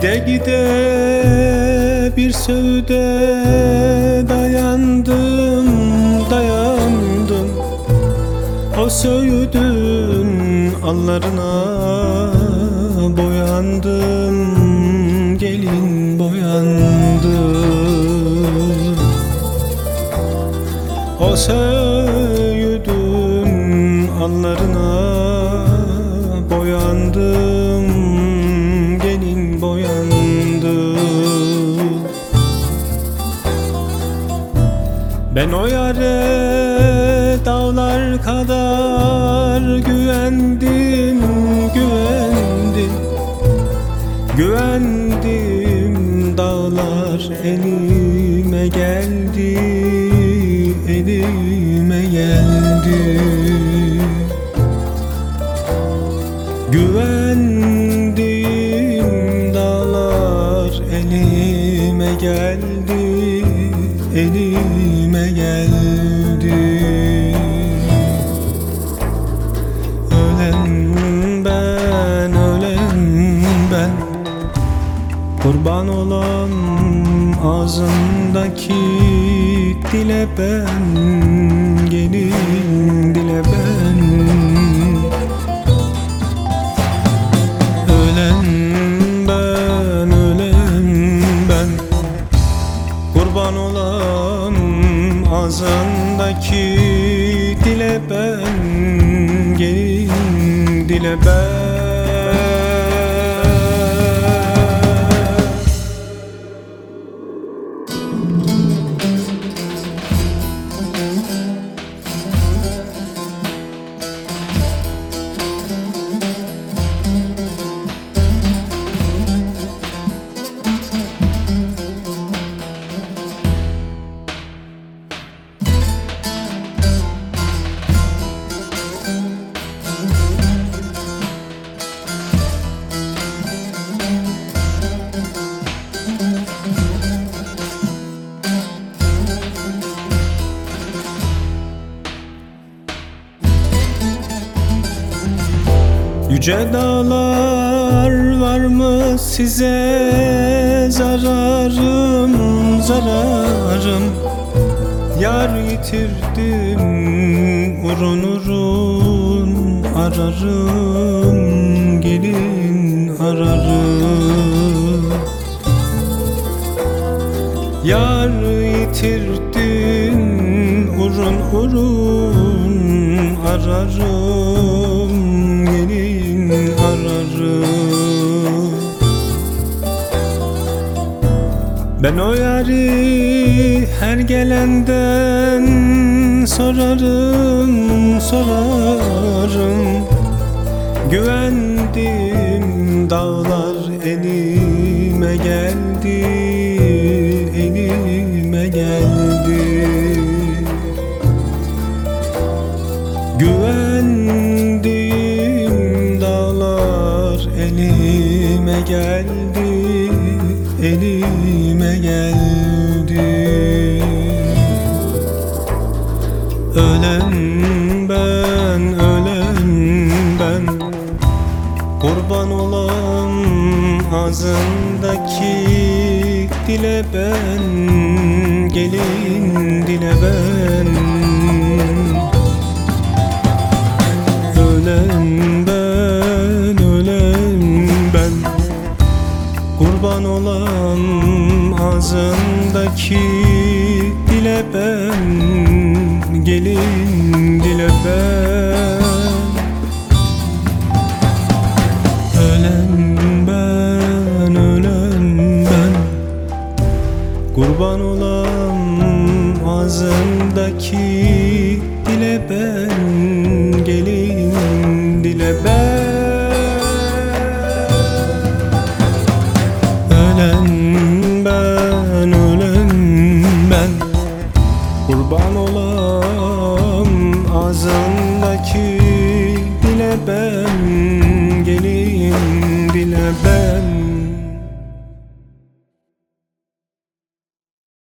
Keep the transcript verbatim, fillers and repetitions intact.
Gide gide bir söğüde dayandım, dayandım. O söğüdün allarına boyandım, gelin boyandım. O söğüdün allarına boyandım, gelin boyandım. Ben o yare dağlar kadar güvendim, güvendim, güvendim. Dağlar elime geldi, elime geldi. Güvendim, dağlar elime geldi, elime geldi. Ölen ben, ölen ben, kurban olan ağzındaki dile ben, gelin dile ben. Ölen ben, ölen ben, kurban olan ağzındaki dile ben, gelin dile ben. Yüce dağlar var mı size zararım, zararım? Yar yitirdim, urun urun ararım, gelin ararım. Yar yitirdim, urun urun ararım, gelin ararım. Ben o yari her gelenden sorarım, sorarım. Güvendim, dağlar elime geldi, elime geldi. Güvendim, dağlar elime geldi, elime geldi. Ölen ben, ölen ben, kurban olan ağzındaki dile ben, gelin dile ben. Ölen ben, ölen ben, kurban olan ağzındaki dile ben, gelin dile ben. Ölen ben, ölen ben, kurban olan ağzındaki dile ben, gelin dile ben. Ölen ben, ölen ben, kurban olan ağzındaki dile ben, gelin dile ben.